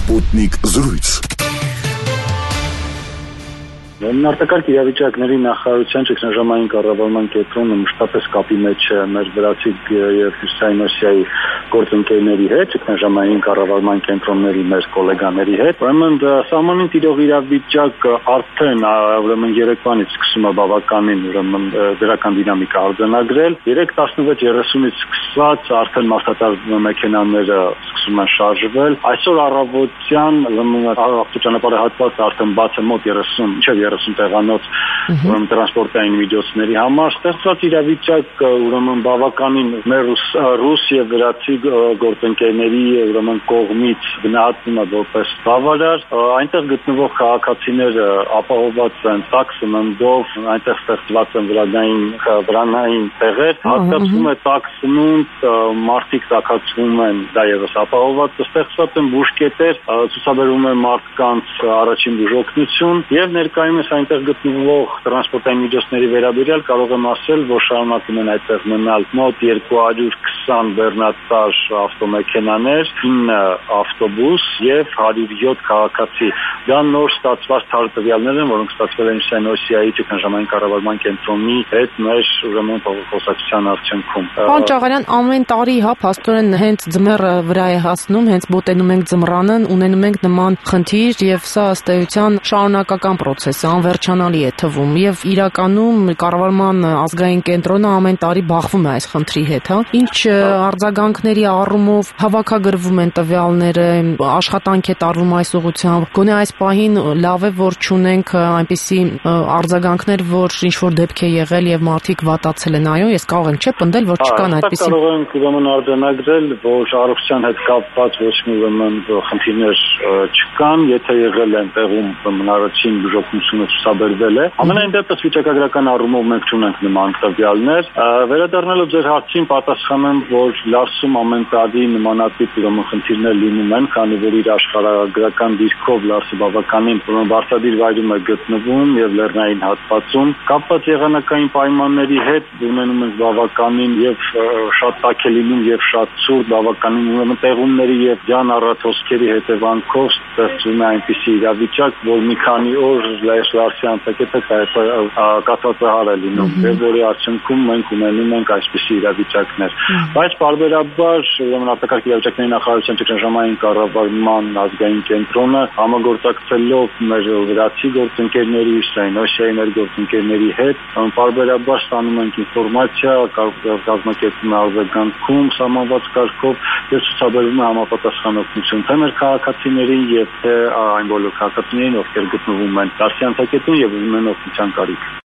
Sputnik զրույց։ Արտակարգ իրավիճակների նախարարության ճգնաժամային կառավարման կենտրոնը մշտապես կապի մեջ է մեր վրացի եւ Հյուսիսային Ասիայի գործընկերների հետ, ճգնաժամային կառավարման կենտրոնների մեր գոլեգաների հետ։ Ուրեմն սահմանին տիրող իրավիճակը արդեն երեկվանից սկսում է բավականին դրական դինամիկա արձանագրել։ 3:16:30-ից սկսած արդեն մարդատար մեքենաները սկսում են շարժվել։ Այսօր առավոտյան ավտոճանապարհի հատվածը արդեն բաց է մոտ 30 տեղանոց տրանսպորտային միջոցների համար։ Ստեղծված իրավիճակը բավականին մեր ռուս եւ վրացի գործընկերների կողմից գնահատվում է որպես բավարար։ Այնտեղ գտնվող քաղաքացիները ապահովված են տաք սննդով, այնտեղ ստեղծված են վրանային տեղեր, հատկացվում է տաք սնունդ, մարդիկ տաքացվում են, դա եւս ապահովված, ստեղծված են բուժկետեր, ցուցաբերում են մարդկանց առաջին բուժօգնություն եւ ներկայումս այնտեղ գտնվող տրանսպորտային միջոցների վերաբերյալ կարող եմ ասել, որ շարունակում են այդտեղ մնալ մոտ 220 բեռնատար ավտոմեքենաներ, 9 ավտոբուս եւ 107 քաղաքացի։ Դա նոր ստացված թարթվյալներ են, որոնք ստացվել են Հյուսիսային Ասիայի ճգնաժամային կառավարման կենտրոնի հետ մեր խոսակցության արդյունքում։ Պարոն Ճաղարյան, ամեն տարի փաստորեն հենց ձմեռը վրա է հասնում, հենց մոտենում ենք ձմռանն, ունենում ենք նման խնդիր եւ սա ըստ էության շարունակական process է, անվերջանալի է թվում եւ իրականում կառավարման ազգային կենտրոնը ամեն տարի բախվում է այս խնդրի հետ, Ինչ արձագանքների առումով հավաքագրվում են տվյալները, աշխատանք է տարվում այս ուղղությամբ։ Գոնե այս պահին լավ է, որ չունենք այնպիսի արձագանքներ, որ ինչ որ դեպք է եղել եւ մարդիկ վատացել են, այո, ես կարող եմ պնդել, որ չկան այդպիսի։ Կարող ենք արձանագրել, որ առողջության հետ կապված ոչ մի խնդիրներ չկան, եթե եղել են տեղում առաջին բուժօգնությունը ցուցաբերվել է։ Ամենայն դեպս վիճակագրական առումով մենք չունենք նման տվյալներ։ Վերադառնալով ձեր հարցին պատասխանեմ, որ Լարսում ամեն տարի նմանատիպ խնդիրներ լինում են, քանի որ իր աշխարհագրական դիրքով Լարսը բավականին բարձրադիր վայրում է գտնվում եւ լեռնային հատվածում։ Կապված եղանակային պայմանների հետ ունենում ենք բավականին եւ շատ տաք է լինում եւ շատ ցուրտ, բավականին տեղումների եւ ջան առաթոսքերի հետևանքով ստեղծվում է այնպիսի իրավիճակ, որ մի քանի օր Լարսի անցակետը կաթվածահար է լինում, եւ որի արդյունքում մենք ունենում ենք այսպիսի իրավիճակներ։ Բայց բարբերաբար արտակարգ իրավիճակների նախարարության ճգնաժամային կառավարման ազգային կենտրոնը համագործակցելով մեր վրացի գործընկերների, Հյուսիսային Ասիայի մեր գործընկերների հետ բարբերաբար ստանում ենք ինֆորմացիա, կազմակերպում է արձագանքում սահմանված կարգով եւ ցուցաբերում է համապատասխան օգնություն թե մեր քաղաքացիներին եւ թե այն բոլոր քաղաքացիներին, ովքեր գտնվում են Լարսի անցակետում եւ ունեն օգնության կարիք։